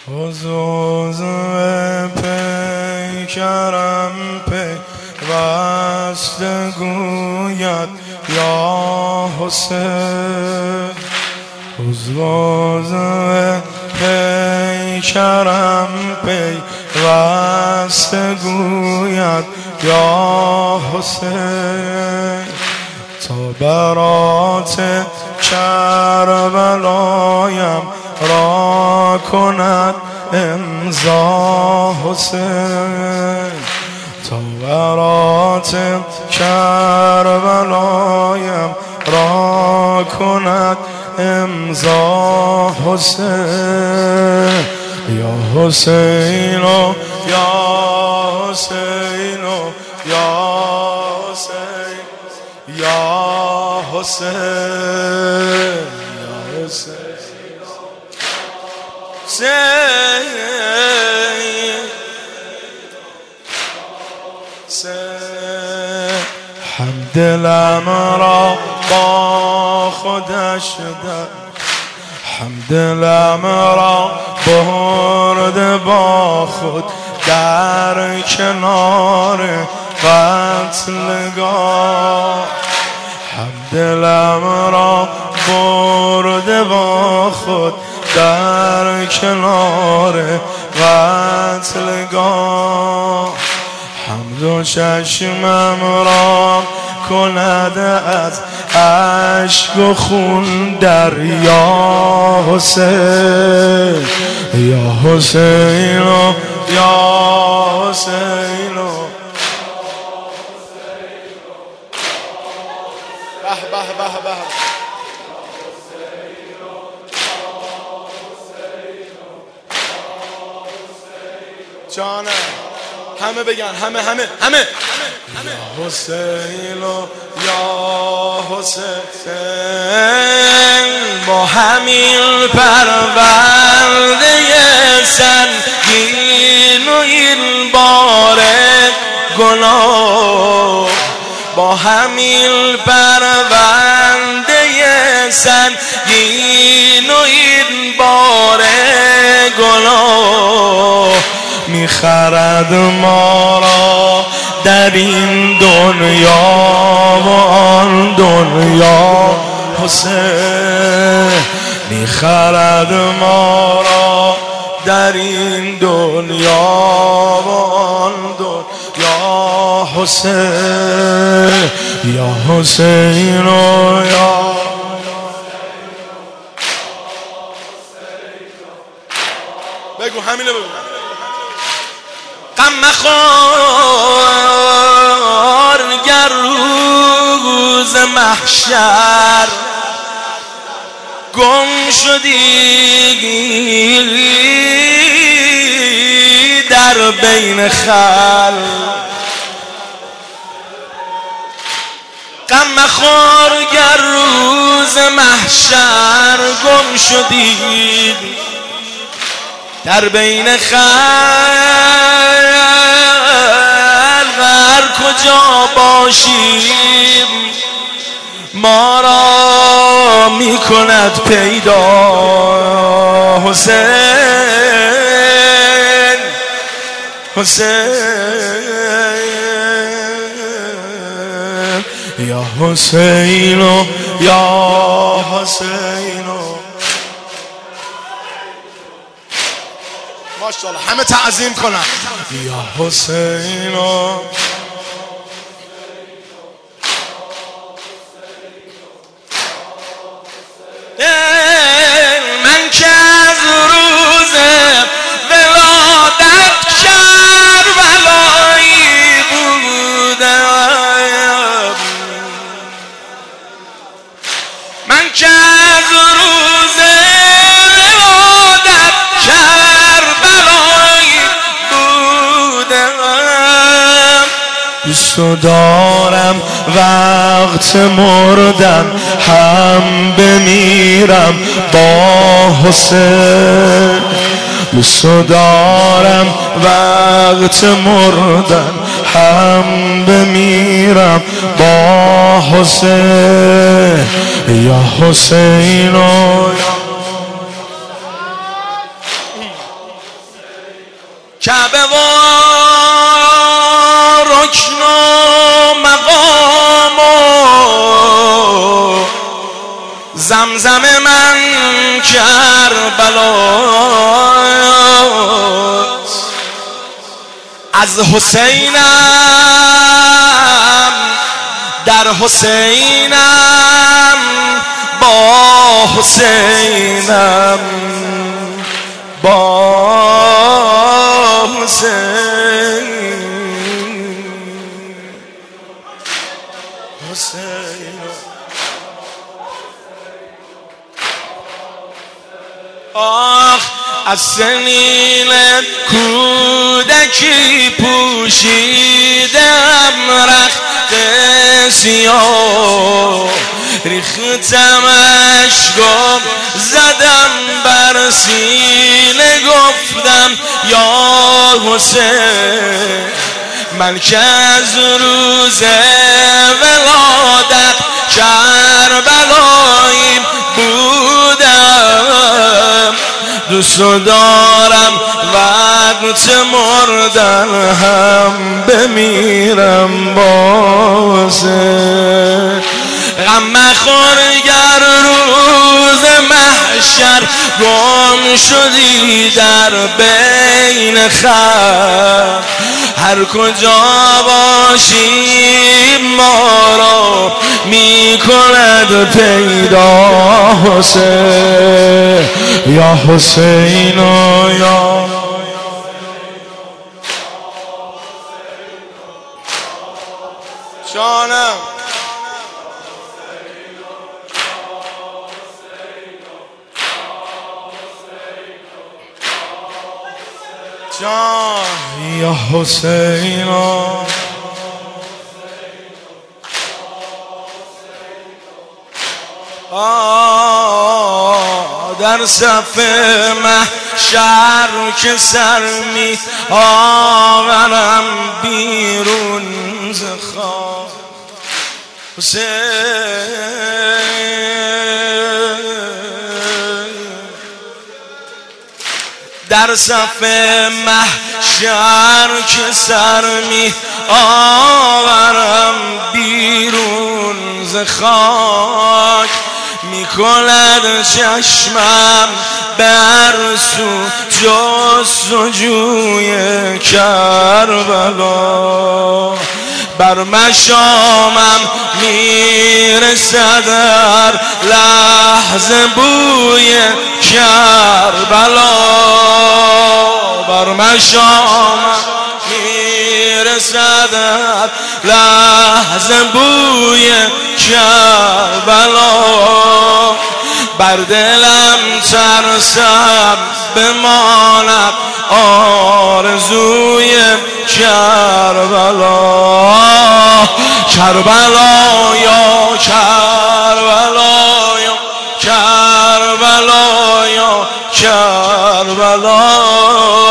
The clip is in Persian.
حضوز پیکرم پیوسته گوید یا حسین. حضوز پیکرم پیوسته گوید یا حسین. تا برات کربلایم را کند امضا حسین. تا برات کربلایم را کند امضا حسین. یا حسین یا حسین یا حسین یا حسین یا حسین. هم دلم را با خودش در، هم دلم را برده با خود در کنار قتلگاه. هم دلم را برده با خود در کنار قتلگاه. هم دو چشمم را کند از عشق و خون دریا حسین. یا حسین یا حسین. به به به به. جانم همه بگن، همه یا حسین یا حسین. با همین پرونده سنگین و این بار گناه، با همین پرونده سنگین و این بار گناه میخرد ما را در این دنیا و آن دنیا حسین. میخرد ما را در این دنیا و آن دنیا حسین. یا حسین یا بگو، همینو بگو. غم مخور گر روز محشر گم شدی در بین خلق. غم مخور گر روز محشر گم شدی در بین خلق. هر کجا باشیم ما را می کند پیدا حسین. حسین یا حسین یا حسین. ماشاءالله همه تعظیم کنن. یا حسین من که از روز ولادت کربلایی بودم، من که از روز ولادت کربلایی بودم. دوست دارم وقت مردن هم بمیرم با حسین. دوست دارم وقت مردن هم بمیرم با حسین. یا حسین کعبه و رکن و مقام و زمزم من کربلاست. از حسینم در حسینم با حسینم با حسین آخ از سنین کودکی پوشیدم رخت سیاه، ریختم اشکم زدم بر سینه گفتم یا حسین، من که از روز ولادت کربلایی بودم، دوست دارم وقت مردن هم بمیرم بازه. غم مخور گر روز محشر گم شدی در بین خلق، هر کجا باشی ما را می کند پیدا حسین یا حسین و یا جانم. جان یا حسین در صف محشر که سر می آورم بیرون ز خاک حسین، در صف محشر که سر می آورم بیرون ز خاک، می کند چشمم بر جستجوی کربلا، بر مشامم میرسد در لحظه بوی کربلا، بر مشامم میرسد در لحظه بوی کربلا، بر دلم ترسم بماند آرزوی کربلا، کربلا یا کربلا یا کربلا یا کربلا.